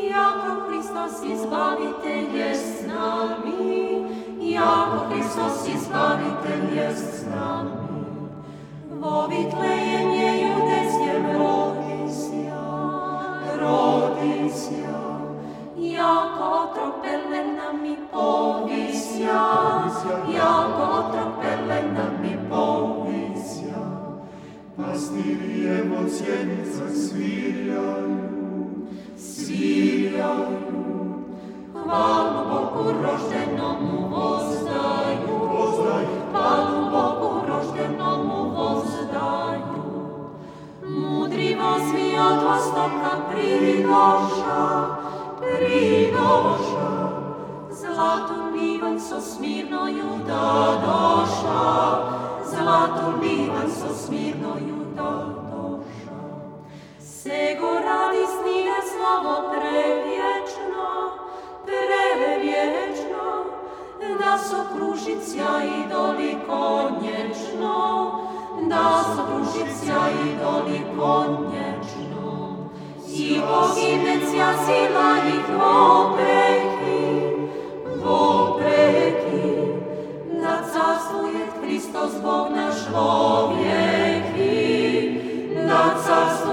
jako Hristos izbavitelj jest s nami, jako Hristos izbavitelj jest s nami. Vo Vitlejem je judejskem rodisja, jako otrok pelena mi povisja, jako otrok pelena mi povisja. Pastirije od sjednicah svirjaju, hvalu Bogu roždenomu vozdaju, hvalu Bogu roždenomu vozdaju. Mudri vozni od vostoka pridoša, zlatom bivan so Smirnoju da doša, zlatom bivan so Smirnoju da doša. Sego radi snige slovo prevječno, da so kružicja idoli konječno, da so kružicja idoli konječno. I poginecja sila ih vopeki, da carstuje Hristos Bog naš vovjeki, da carstuje